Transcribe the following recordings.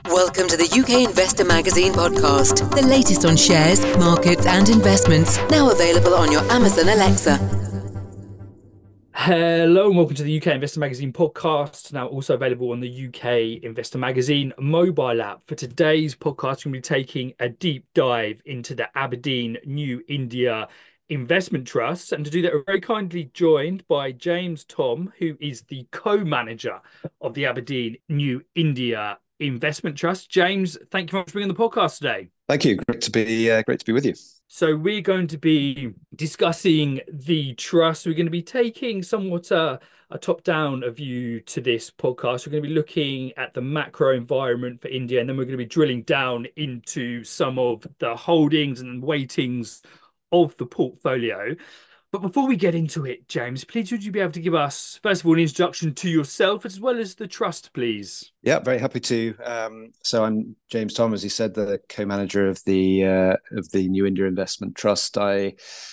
Welcome to the UK Investor Magazine podcast, the latest on shares, markets and investments, now available on your Amazon Alexa. Hello and welcome to the UK Investor Magazine podcast, now also available on the UK Investor Magazine mobile app. For today's podcast, we're going to be taking a deep dive into the Aberdeen New India Investment Trust. And to do that, we're very kindly joined by James Thom, who is the co-manager of the Aberdeen New India Investment Trust. James, thank you very much for being on the podcast today. Thank you. Great to be with you. So we're going to be discussing the trust. We're going to be taking somewhat a top-down view to this podcast. We're going to be looking at the macro environment for India, and then we're going to be drilling down into some of the holdings and weightings of the portfolio. But before we get into it, James, please would you be able to give us, first of all, an introduction to yourself as well as the trust, please? Yeah, very happy to. So I'm James Thom, as you said, the co-manager of the New India Investment Trust. I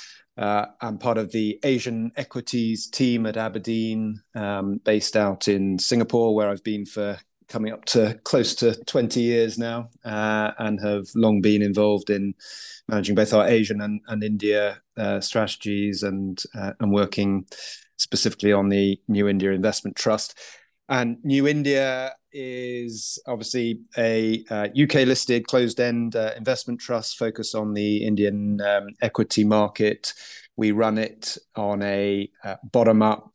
am part of the Asian equities team at Aberdeen, based out in Singapore, where I've been for coming up to close to 20 years now, and have long been involved in managing both our Asian and India strategies and working specifically on the New India Investment Trust. And New India is obviously a UK-listed closed-end investment trust focused on the Indian equity market. We run it on a bottom-up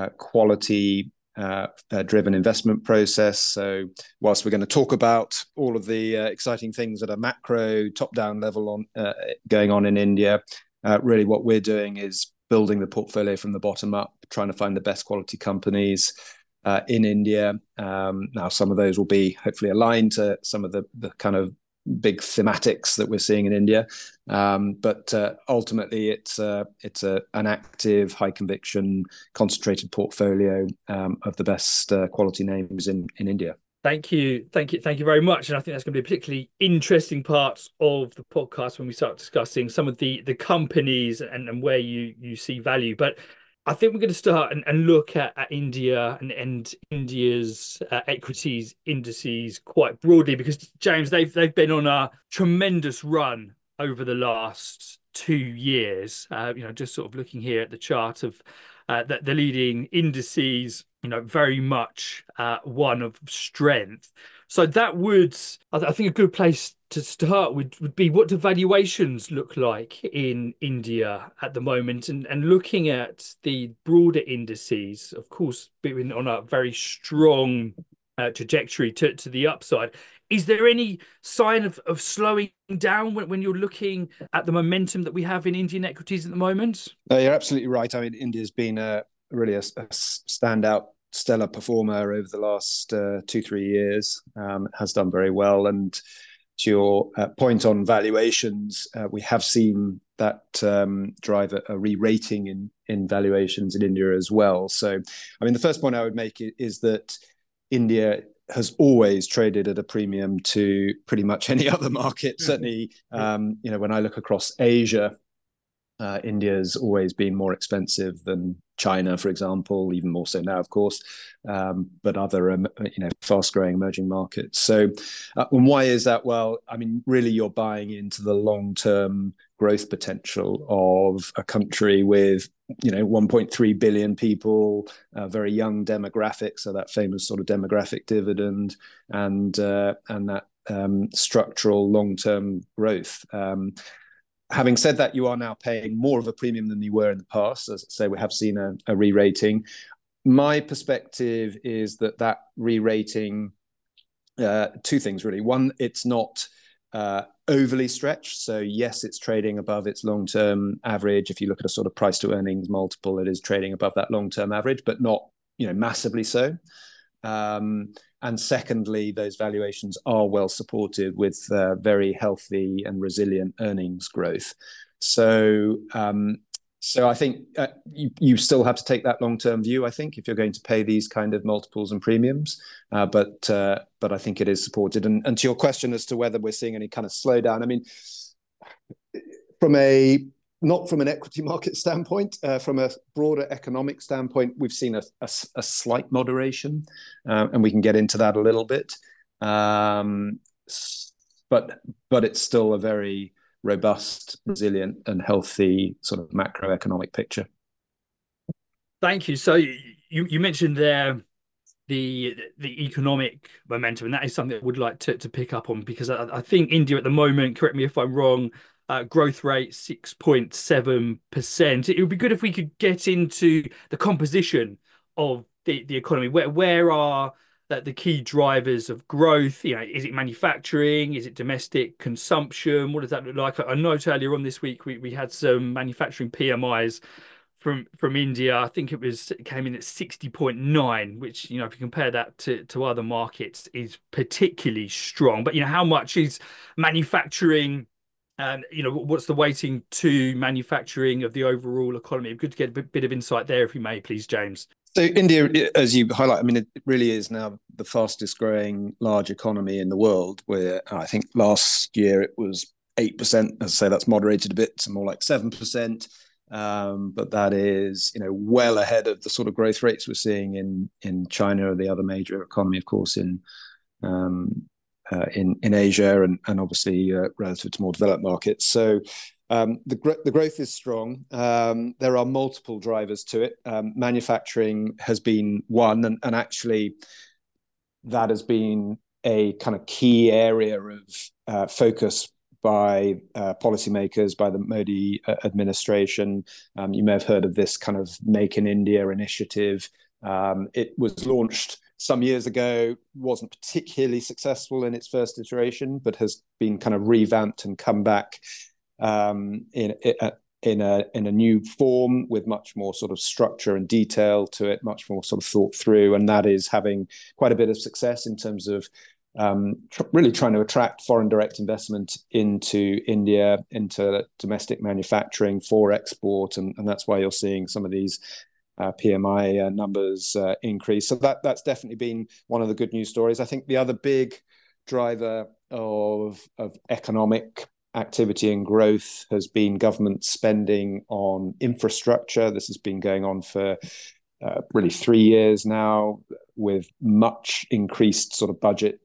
quality driven investment process. So whilst we're going to talk about all of the exciting things at a macro top-down level going on in India, really what we're doing is building the portfolio from the bottom up, trying to find the best quality companies in India. Now, some of those will be hopefully aligned to some of the kind of big thematics that we're seeing in India, but ultimately it's an active, high conviction, concentrated portfolio of the best quality names in India. Thank you very much. And I think that's going to be a particularly interesting part of the podcast when we start discussing some of the companies and where you see value. But I think we're going to start and look at India and India's equities indices quite broadly, because James, they've been on a tremendous run over the last 2 years. Just sort of looking here at the chart of the leading indices, very much one of strength. So that would, I think, a good place to start would be, what do valuations look like in India at the moment? And looking at the broader indices, of course, being on a very strong trajectory to the upside. Is there any sign of slowing down when you're looking at the momentum that we have in Indian equities at the moment? You're absolutely right. I mean, India's been really a standout, stellar performer over the last 2-3 years. Has done very well. And to your point on valuations, we have seen that drive a re-rating in valuations in India as well. So, I mean, the first point I would make is that India has always traded at a premium to pretty much any other market. Certainly, when I look across Asia, India's always been more expensive than China, for example, even more so now, of course, but other fast-growing emerging markets. So, and why is that? Well, I mean, really, you're buying into the long-term growth potential of a country with 1.3 billion people, very young demographics, so that famous sort of demographic dividend, and that structural long-term growth. Having said that, you are now paying more of a premium than you were in the past. As I say, we have seen a re-rating. My perspective is that re-rating, two things really. One, it's not overly stretched. So yes, it's trading above its long-term average. If you look at a sort of price to earnings multiple, it is trading above that long-term average, but not massively so. And secondly, those valuations are well supported with very healthy and resilient earnings growth. So I think you still have to take that long-term view, I think, if you're going to pay these kind of multiples and premiums. But I think it is supported. And to your question as to whether we're seeing any kind of slowdown, I mean, not from an equity market standpoint, from a broader economic standpoint, we've seen a slight moderation, and we can get into that a little bit. but it's still a very robust, resilient, and healthy sort of macroeconomic picture. Thank you. So you mentioned there the economic momentum, and that is something I would like to pick up on, because I think India at the moment, correct me if I'm wrong, growth rate 6.7%. It would be good if we could get into the composition of the economy. Where are the key drivers of growth? You know, is it manufacturing? Is it domestic consumption? What does that look like? I noticed earlier on this week we had some manufacturing PMIs from India. I think it came in at 60.9, which, you know, if you compare that to other markets, is particularly strong. But, you know, how much is manufacturing, and, you know, what's the weighting to manufacturing of the overall economy? Good to get a bit of insight there, if you may, please, James. So India, as you highlight, I mean, it really is now the fastest growing large economy in the world, where I think last year it was 8%. As I say, that's moderated a bit to more like 7%. But that is, you know, well ahead of the sort of growth rates we're seeing in China, or the other major economy, of course, in Asia, and obviously relative to more developed markets. So the growth is strong. There are multiple drivers to it. Manufacturing has been one, and actually that has been a kind of key area of focus by policymakers, by the Modi administration. You may have heard of this kind of Make in India initiative. It was launched some years ago, wasn't particularly successful in its first iteration, but has been kind of revamped and come back in a new form, with much more sort of structure and detail to it, much more sort of thought through, and that is having quite a bit of success in terms of really trying to attract foreign direct investment into India, into domestic manufacturing for export, and that's why you're seeing some of these PMI numbers increase. So that's definitely been one of the good news stories. I think the other big driver of economic activity and growth has been government spending on infrastructure. This has been going on for really 3 years now, with much increased sort of budget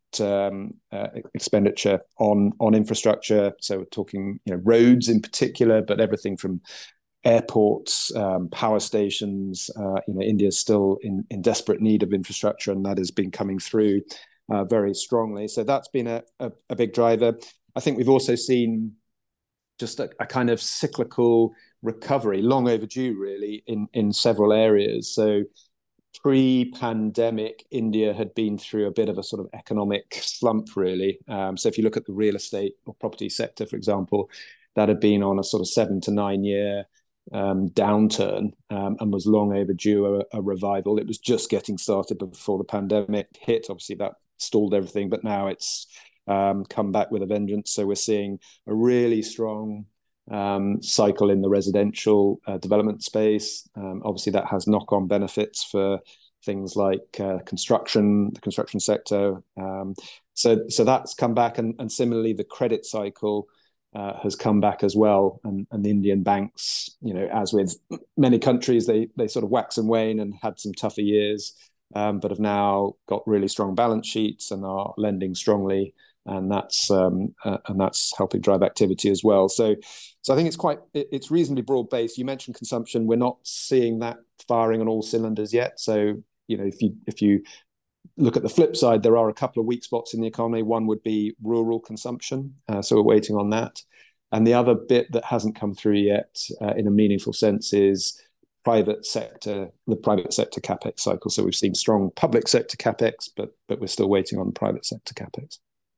expenditure on infrastructure. So we're talking, you know, roads in particular, but everything from airports, power stations. You know, India is still in desperate need of infrastructure, and that has been coming through very strongly. So that's been a big driver. I think we've also seen just a kind of cyclical recovery, long overdue really, in several areas. So pre-pandemic, India had been through a bit of a sort of economic slump, really. So if you look at the real estate or property sector, for example, that had been on a sort of 7 to 9 year downturn, and was long overdue a revival. It was just getting started before the pandemic hit. Obviously, that stalled everything, but now it's come back with a vengeance. So we're seeing a really strong cycle in the residential development space. Obviously, that has knock-on benefits for things like the construction sector. So that's come back, and similarly, the credit cycle has come back as well. And the Indian banks, you know, as with many countries, they sort of wax and wane and had some tougher years, but have now got really strong balance sheets and are lending strongly. And that's helping drive activity as well. So I think it's reasonably broad based. You mentioned consumption. We're not seeing that firing on all cylinders yet. So, you know, if you look at the flip side, there are a couple of weak spots in the economy. One would be rural consumption. So we're waiting on that. And the other bit that hasn't come through yet in a meaningful sense is the private sector capex cycle. So we've seen strong public sector capex, but we're still waiting on the private sector capex.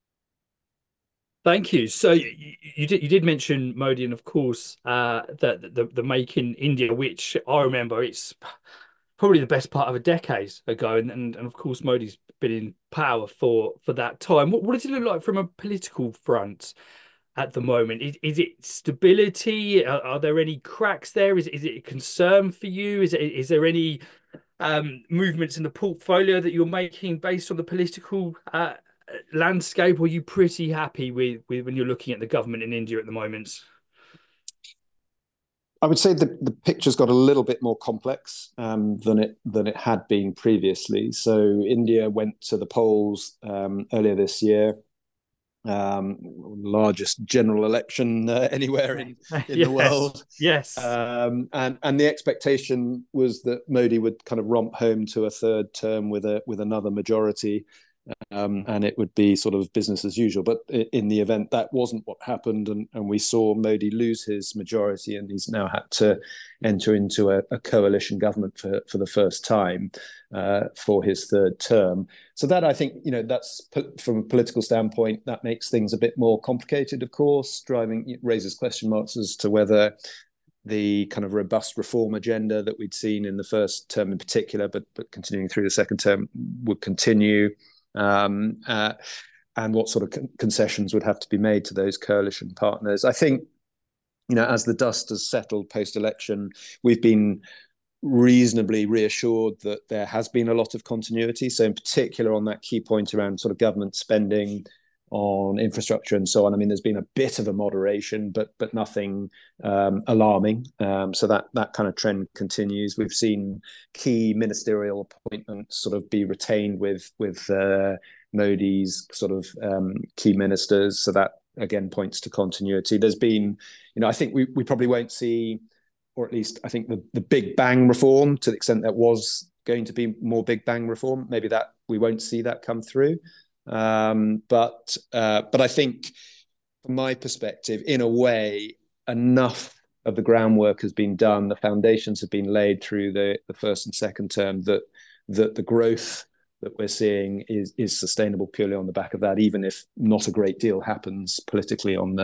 Thank you. So you did mention Modi, and of course the Make in India, which I remember it's probably the best part of a decade ago, and of course Modi's been in power for that time. What does it look like from a political front at the moment? Is it stability? Are there any cracks there? Is it a concern for you? Is there any movements in the portfolio that you're making based on the political landscape, or are you pretty happy with when you're looking at the government in India at the moment? I would say the picture's got a little bit more complex than it had been previously. So India went to the polls earlier this year, largest general election anywhere in the world. Yes. And the expectation was that Modi would kind of romp home to a third term with another majority. And it would be sort of business as usual. But in the event, that wasn't what happened. And we saw Modi lose his majority, and he's now had to enter into a coalition government for the first time for his third term. So that, I think, that's, from a political standpoint, that makes things a bit more complicated, of course. Raises question marks as to whether the kind of robust reform agenda that we'd seen in the first term in particular, but continuing through the second term, would continue. And what sort of concessions would have to be made to those coalition partners. I think, as the dust has settled post-election, we've been reasonably reassured that there has been a lot of continuity. So in particular on that key point around sort of government spending on infrastructure and so on, I mean, there's been a bit of a moderation, but nothing alarming. So that kind of trend continues. We've seen key ministerial appointments sort of be retained with Modi's sort of key ministers. So that again points to continuity. There's been, I think we probably won't see, or at least I think the big bang reform, to the extent that was going to be more big bang reform, maybe that we won't see that come through. But I think, from my perspective, in a way, enough of the groundwork has been done. The foundations have been laid through the first and second term that the growth that we're seeing is sustainable purely on the back of that, even if not a great deal happens politically in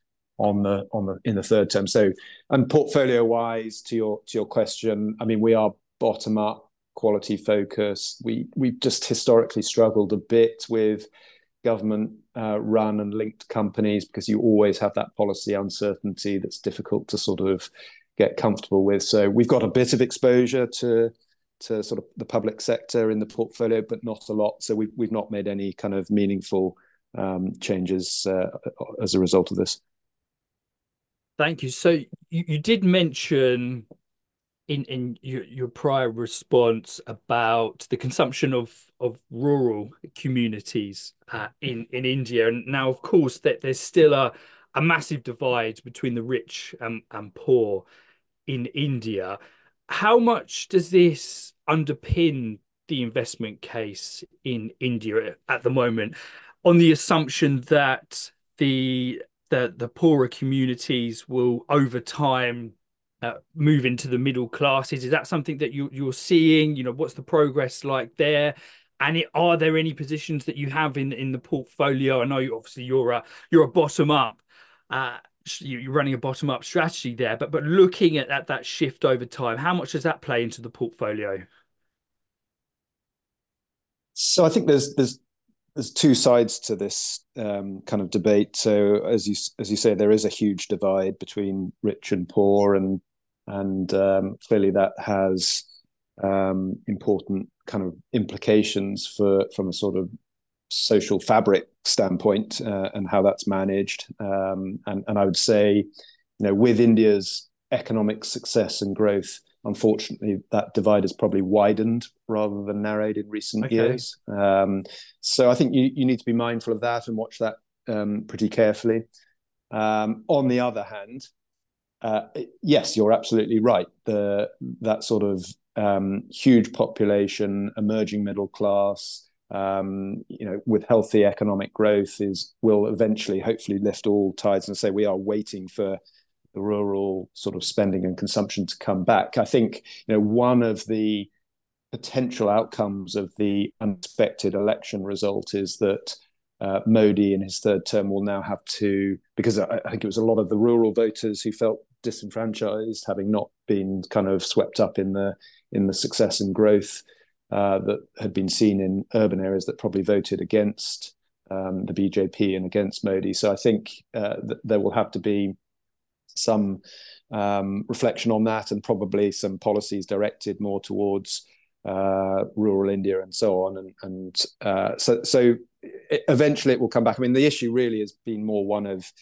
the third term. So, and portfolio wise, to your question, I mean, we are bottom up, quality focus. We've just historically struggled a bit with government run and linked companies, because you always have that policy uncertainty that's difficult to sort of get comfortable with. So we've got a bit of exposure to sort of the public sector in the portfolio, but not a lot. So we've not made any kind of meaningful changes as a result of this. Thank you. So you did mention in your prior response about the consumption of rural communities in India, and now, of course, that there's still a massive divide between the rich and poor in India. How much does this underpin the investment case in India at the moment, on the assumption that the poorer communities will over time move into the middle classes? Is that something that you're seeing? What's the progress like there? And are there any positions that you have in the portfolio? I know obviously you're a bottom up, you're running a bottom up strategy there, but looking at that shift over time, how much does that play into the portfolio? So I think there's two sides to this kind of debate. So as you say, there is a huge divide between rich and poor, and clearly that has important kind of implications from a sort of social fabric standpoint, and how that's managed. And I would say, with India's economic success and growth, unfortunately, that divide has probably widened rather than narrowed in recent years. So I think you need to be mindful of that and watch that pretty carefully. On the other hand, yes, you're absolutely right. That sort of huge population, emerging middle class, with healthy economic growth will eventually, hopefully, lift all tides and say we are waiting for the rural sort of spending and consumption to come back. I think, one of the potential outcomes of the unexpected election result is that Modi in his third term will now have to, because I think it was a lot of the rural voters who felt disenfranchised, having not been kind of swept up in the success and growth that had been seen in urban areas, that probably voted against the BJP and against Modi. So I think that there will have to be some reflection on that, and probably some policies directed more towards rural India and so on. So eventually it will come back. I mean, the issue really has been more one of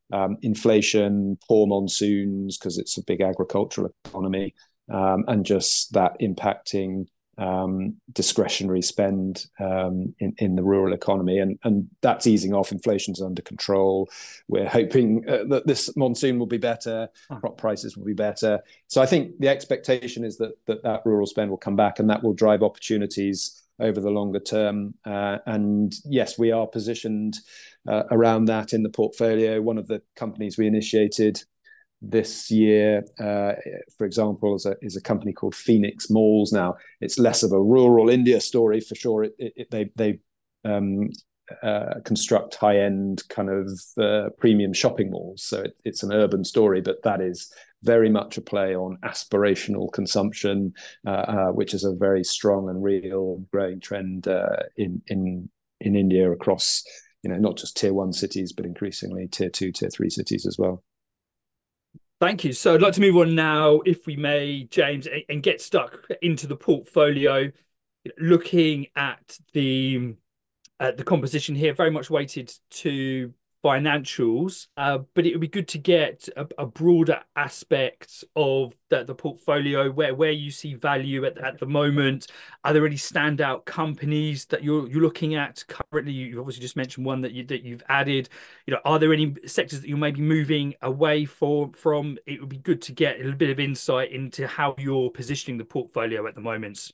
inflation, poor monsoons, because it's a big agricultural economy, and just that impacting discretionary spend in the rural economy, and that's easing off. Inflation's under control. We're hoping that this monsoon will be better, crop prices will be better. So I think the expectation is that rural spend will come back, and that will drive opportunities over the longer term. And yes, we are positioned around that in the portfolio. One of the companies we initiated this year, for example, is a company called Phoenix Malls. Now, it's less of a rural India story for sure. They construct high-end kind of premium shopping malls, so it's an urban story, but that is very much a play on aspirational consumption, which is a very strong and real growing trend in India across, not just tier 1 cities, but increasingly tier 2, tier 3 cities as well. Thank you. So I'd like to move on now, if we may, James, and get stuck into the portfolio, looking at the composition here, very much weighted to financials, but it would be good to get a broader aspect of the portfolio, where you see value at the moment. Are there any standout companies that you're looking at currently? You've obviously just mentioned one that you've added. Are there any sectors that you may be moving away from? It would be good to get a little bit of insight into how you're positioning the portfolio at the moment.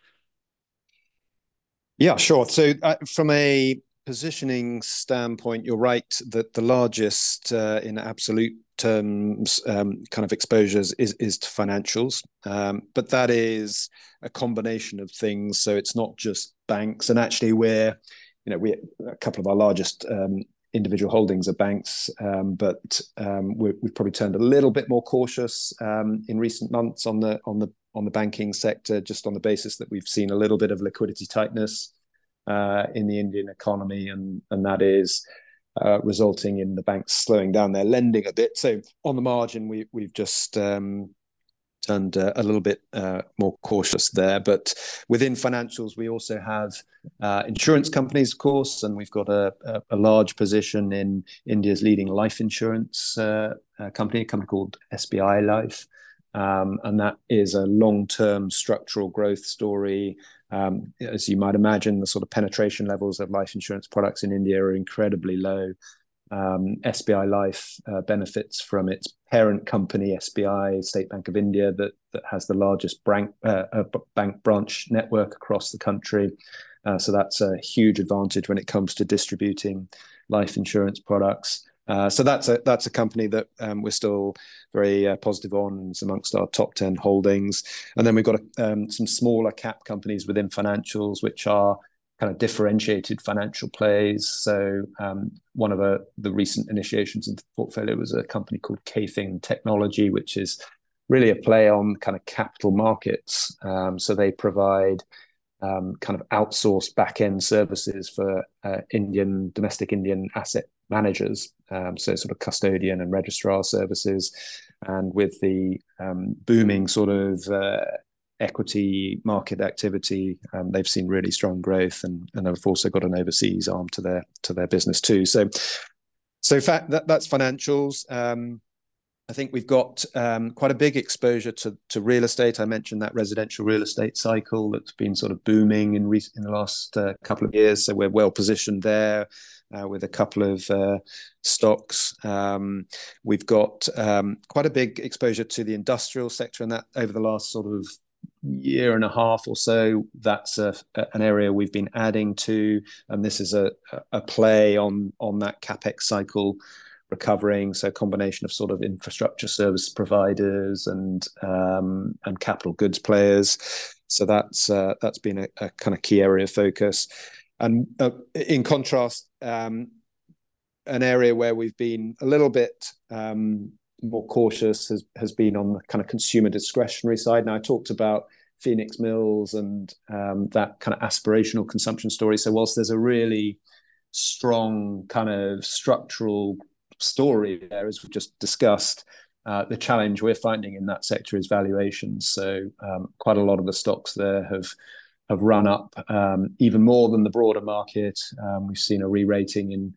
Yeah, sure. So from a positioning standpoint, you're right that the largest in absolute terms kind of exposures is to financials, but that is a combination of things. So it's not just banks, and actually we a couple of our largest individual holdings are banks, but we've probably turned a little bit more cautious in recent months on the banking sector, just on the basis that we've seen a little bit of liquidity tightness in the Indian economy, and that is resulting in the banks slowing down their lending a bit. So on the margin, we've just turned a little bit more cautious there. But within financials, we also have insurance companies, of course, and we've got a large position in India's leading life insurance company, a company called SBI Life. And that is a long-term structural growth story. As you might imagine, the sort of penetration levels of life insurance products in India are incredibly low. SBI Life benefits from its parent company, SBI, State Bank of India, that has the largest bank branch network across the country. So that's a huge advantage when it comes to distributing life insurance products. So that's a company that we're still very positive on. It's amongst our top 10 holdings. And then we've got some smaller cap companies within financials, which are kind of differentiated financial plays. So one of the recent initiations into the portfolio was a company called Kaything Technology, which is really a play on kind of capital markets. So they provide kind of outsourced back-end services for domestic Indian asset managers, so sort of custodian and registrar services. And with the booming sort of equity market activity, they've seen really strong growth, and they've also got an overseas arm to their business too. So in fact, that's financials. I think we've got quite a big exposure to real estate. I mentioned that residential real estate cycle that's been sort of booming in the last couple of years. So we're well positioned there with a couple of stocks. We've got quite a big exposure to the industrial sector, and that over the last sort of year and a half or so, that's an area we've been adding to, and this is a play on that capex cycle recovering. So a combination of sort of infrastructure service providers and capital goods players. So that's been a kind of key area of focus. And in contrast, an area where we've been a little bit more cautious has been on the kind of consumer discretionary side. Now, I talked about Phoenix Mills and that kind of aspirational consumption story. So whilst there's a really strong kind of structural story there, as we've just discussed, the challenge we're finding in that sector is valuations. So quite a lot of the stocks there have run up even more than the broader market. We've seen a re-rating in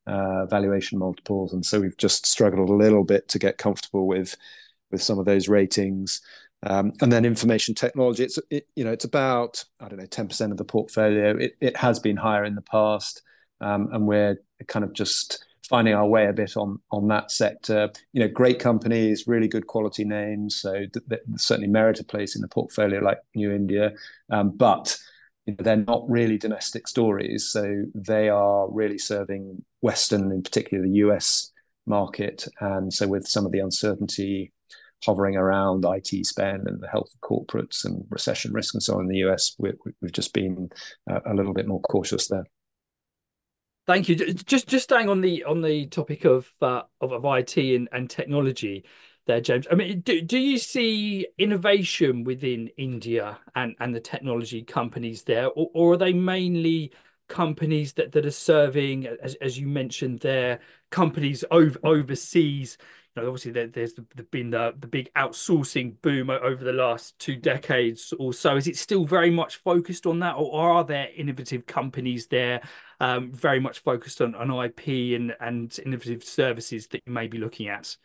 valuation multiples, and so we've just struggled a little bit to get comfortable with some of those ratings. And then information technology, it's about, I don't know, 10% of the portfolio. It has been higher in the past, and we're kind of just finding our way a bit on that sector. Great companies, really good quality names, so that certainly merit a place in the portfolio, like New India, but they're not really domestic stories, so they are really serving Western, in particular the US market. And so with some of the uncertainty hovering around IT spend and the health of corporates and recession risk and so on in the US, we've just been a little bit more cautious there. Thank you. Just staying on the topic of IT and technology there, James. I mean, do you see innovation within India and the technology companies there, or are they mainly companies that are serving, as you mentioned there, companies overseas? Obviously there's been the big outsourcing boom over the last 2 decades or so. Is it still very much focused on that, or are there innovative companies there, very much focused on IP and innovative services that you may be looking at?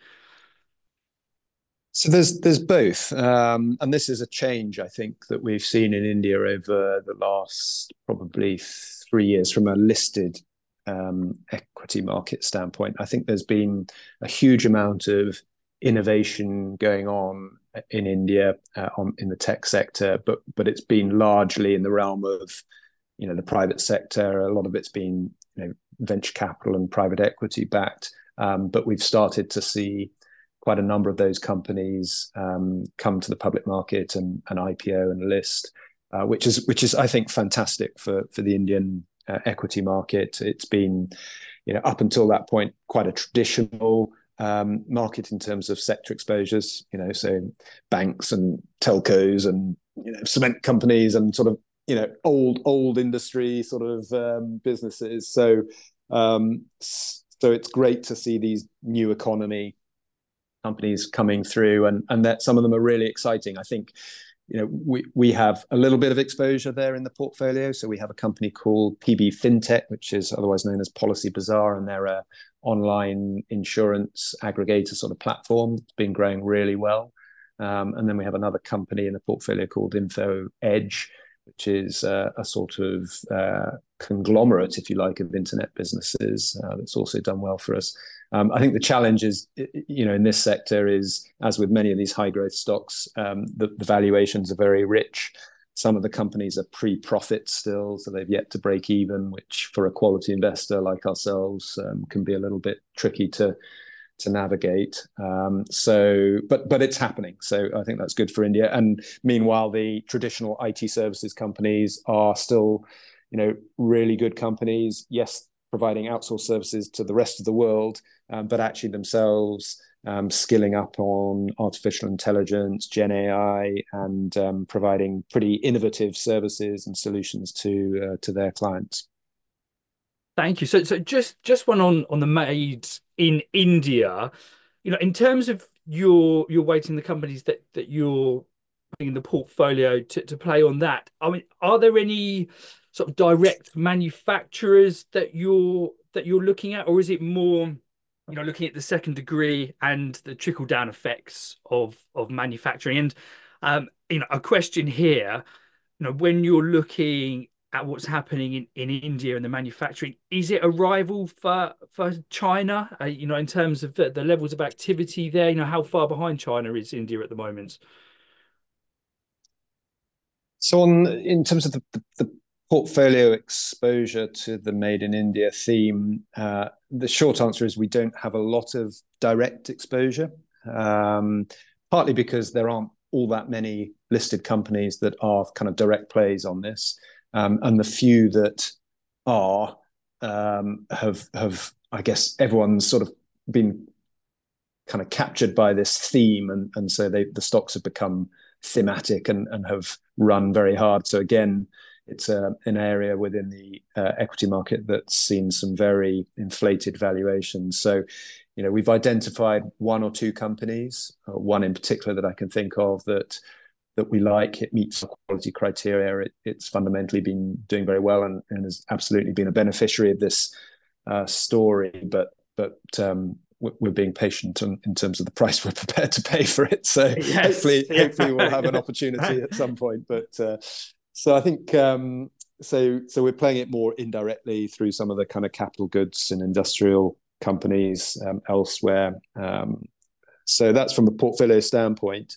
So there's both, and this is a change I think that we've seen in India over the last probably 3 years from a listed equity market standpoint. I think there's been a huge amount of innovation going on in India in the tech sector, but it's been largely in the realm of the private sector. A lot of it's been venture capital and private equity backed, but we've started to see quite a number of those companies come to the public market and IPO and list, which is I think fantastic for the Indian equity market. It's been up until that point quite a traditional market in terms of sector exposures, so banks and telcos and cement companies and sort of old industry sort of businesses. So it's great to see these new economy companies coming through, and that some of them are really exciting. I think we have a little bit of exposure there in the portfolio. So we have a company called PB Fintech, which is otherwise known as Policy Bazaar, and they're a online insurance aggregator sort of platform. It's been growing really well. And then we have another company in the portfolio called Info Edge, which is a sort of conglomerate, if you like, of internet businesses that's also done well for us. I think the challenge is, in this sector is, as with many of these high growth stocks, the valuations are very rich. Some of the companies are pre-profit still, so they've yet to break even, which for a quality investor like ourselves can be a little bit tricky to navigate. But it's happening. So I think that's good for India. And meanwhile, the traditional IT services companies are still, really good companies. Yes, providing outsourced services to the rest of the world, but actually themselves skilling up on artificial intelligence, Gen AI, and providing pretty innovative services and solutions to their clients. Thank you. So just one on the made in India, in terms of your weighting the companies that you're putting in the portfolio to play on that. I mean, are there any sort of direct manufacturers that you're looking at, or is it more looking at the second degree and the trickle down effects of manufacturing? And a question here, when you're looking at what's happening in India and the manufacturing, is it a rival for China? In terms of the levels of activity there, how far behind China is India at the moment? So in terms of the portfolio exposure to the Made in India theme, the short answer is we don't have a lot of direct exposure, partly because there aren't all that many listed companies that are kind of direct plays on this. And the few that are have I guess everyone's sort of been kind of captured by this theme, and so the stocks have become thematic and have run very hard. So again, it's an area within the equity market that's seen some very inflated valuations. So we've identified one or two companies, one in particular that I can think of that we like. It meets our quality criteria. It's fundamentally been doing very well and has absolutely been a beneficiary of this story, but we're being patient in terms of the price we're prepared to pay for it. So yes. hopefully we'll have an opportunity at some point. But so I think so we're playing it more indirectly through some of the kind of capital goods and industrial companies elsewhere. So that's from a portfolio standpoint.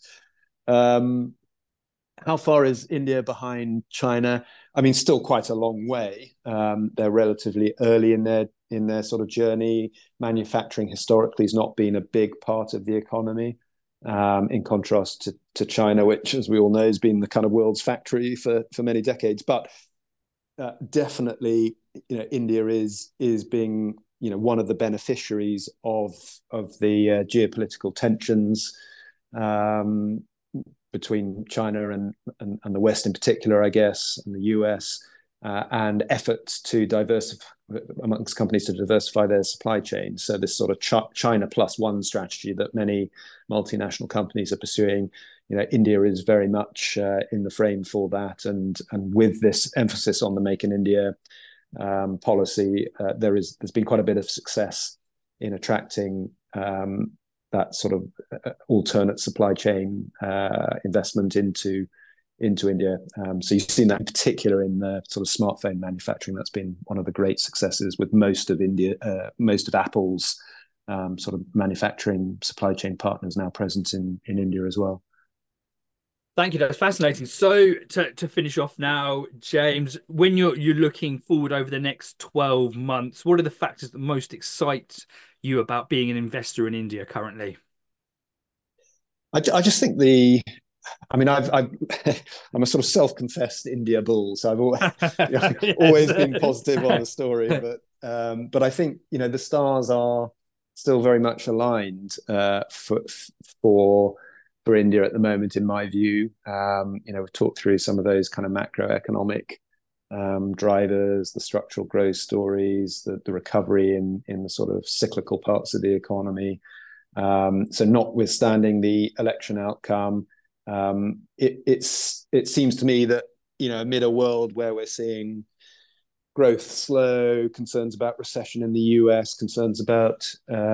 How far is India behind China? I mean, still quite a long way. They're relatively early in their sort of journey. Manufacturing historically has not been a big part of the economy, in contrast to China, which, as we all know, has been the kind of world's factory for many decades. But definitely, India is being one of the beneficiaries of the geopolitical tensions between China and the West in particular, I guess, and the US, and efforts to diversify amongst companies to diversify their supply chain. So this sort of China plus one strategy that many multinational companies are pursuing, India is very much in the frame for that. And with this emphasis on the Make in India policy, there's been quite a bit of success in attracting that sort of alternate supply chain investment into India. So you've seen that in particular in the sort of smartphone manufacturing. That's been one of the great successes, with most of Apple's sort of manufacturing supply chain partners now present in India as well. Thank you. That's fascinating. So to finish off now, James, when you're looking forward over the next 12 months, what are the factors that most excite you about being an investor in India currently? I just think I'm a sort of self-confessed India bull, so I've always been positive on the story, but I think the stars are still very much aligned for India at the moment, in my view. We've talked through some of those kind of macroeconomic drivers, the structural growth stories, the recovery in the sort of cyclical parts of the economy. So notwithstanding the election outcome, it seems to me that amid a world where we're seeing growth slow, concerns about recession in the US, concerns about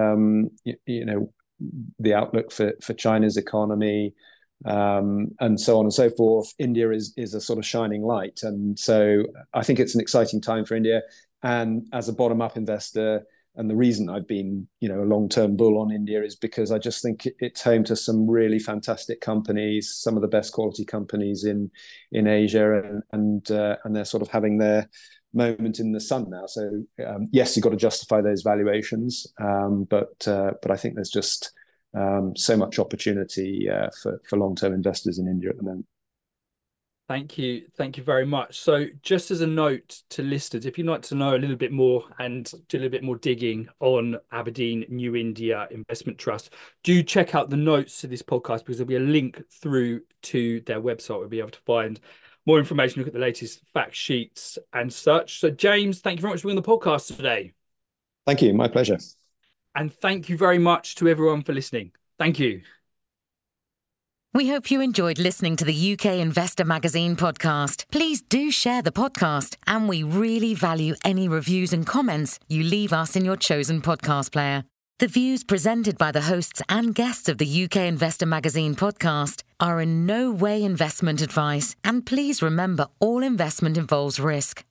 the outlook for China's economy, and so on and so forth, India is a sort of shining light. And so I think it's an exciting time for India. And as a bottom-up investor, and the reason I've been a long-term bull on India is because I just think it's home to some really fantastic companies, some of the best quality companies in Asia, and they're sort of having their moment in the sun now. So yes, you've got to justify those valuations, but I think there's just so much opportunity for long-term investors in India at the moment. Thank you very much. So just as a note to listeners, if you'd like to know a little bit more and do a little bit more digging on Aberdeen New India Investment Trust, do check out the notes to this podcast, because there'll be a link through to their website. We'll be able to find more information, look at the latest fact sheets and such. So James, thank you very much for being on the podcast today. Thank you. My pleasure. And thank you very much to everyone for listening. Thank you. We hope you enjoyed listening to the UK Investor Magazine podcast. Please do share the podcast, and we really value any reviews and comments you leave us in your chosen podcast player. The views presented by the hosts and guests of the UK Investor Magazine podcast are in no way investment advice, and please remember all investment involves risk.